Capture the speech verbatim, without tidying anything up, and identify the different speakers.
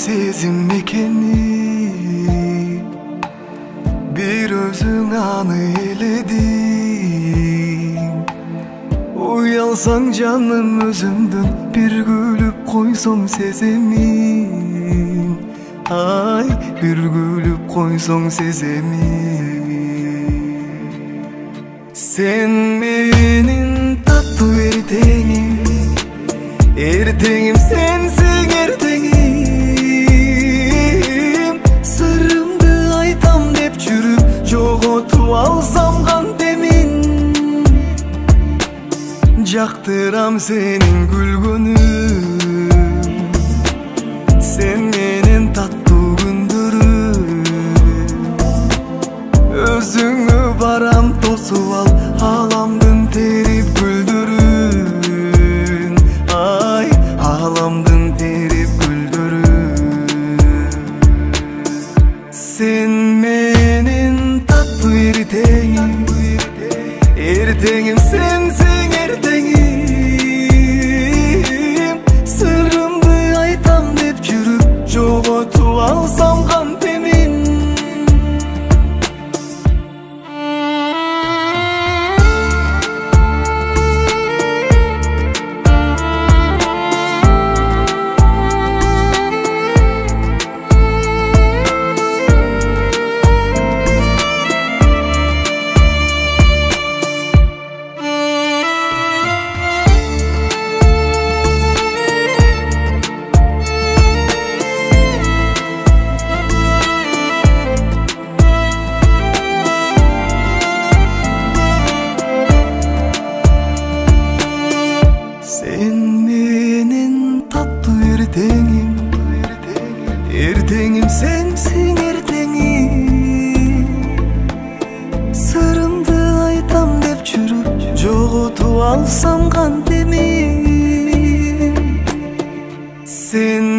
Speaker 1: сезим экени, бир өзүң аны эледиң. Уялсаң жаным өзүңдөн, бир күлүп койсоң сеземин. Ай, бир күлүп койсоң сеземин. Сен менин таттуу эртеңим, эртеңим сенсиң эртеңим. Сырымды айтам деп жүрүп, жоготуп алсам кантемин. Жактырам сенин күлгөнүң, сен менин таттуу күндөрүм. Өзүңө барам тосуп ал, аламдын терип гүлдөрүн. Ай, аламдын терип гүлдөрүн. Сен менин таттуу эртеңим, эртеңим сенсиң эртеңим. Сырымды айтам деп жүрүп, жоготуп алсам кантемин. Сен менин таттуу эртеңим, эртеңим сенсиң эртеңим. Сырымды айтам деп жүрүп, жоготуп алсам кантемин. Сен